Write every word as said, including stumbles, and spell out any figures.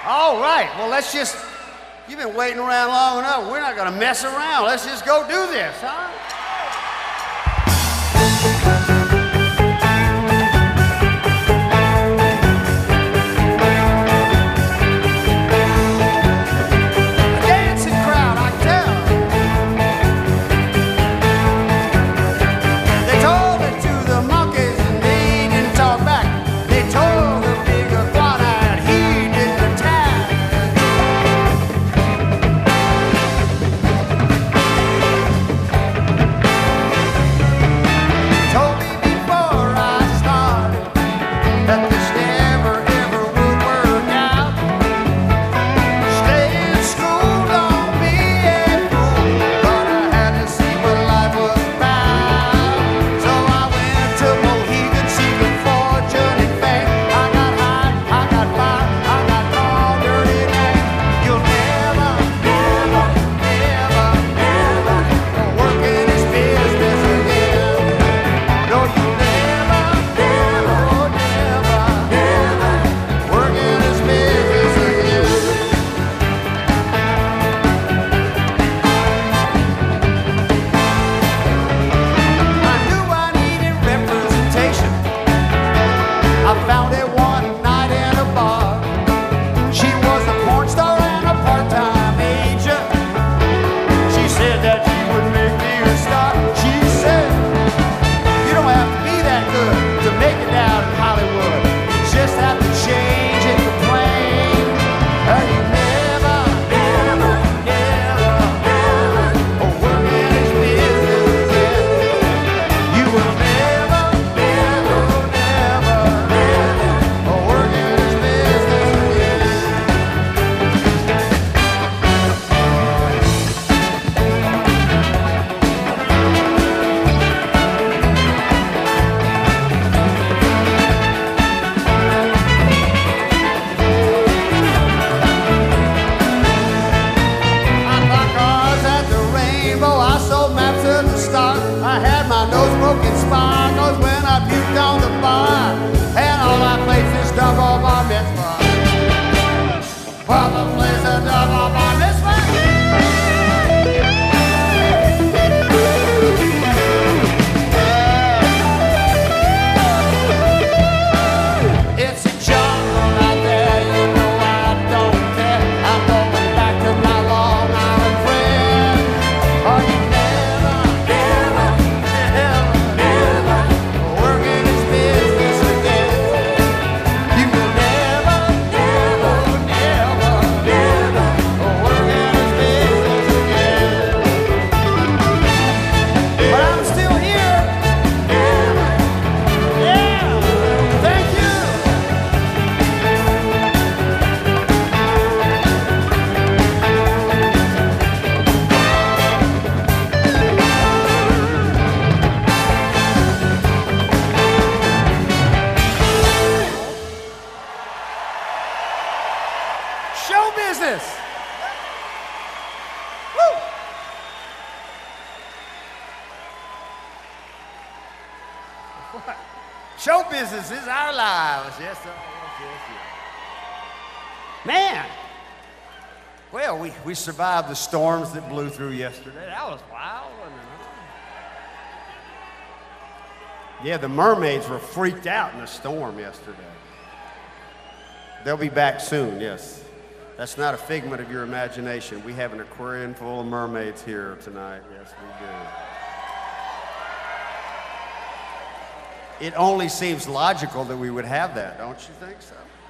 All right, well, let's just, you've been waiting around long enough. We're not gonna mess around. Let's just go do this, huh? Show business is our lives. Yes, sir. Yes, yes, yes. Man, well, we, we survived the storms that blew through yesterday. That was wild, wasn't it? Yeah, the mermaids were freaked out in the storm yesterday. They'll be back soon, yes. That's not a figment of your imagination. We have an aquarium full of mermaids here tonight. Yes, we do. It only seems logical that we would have that, don't you think so?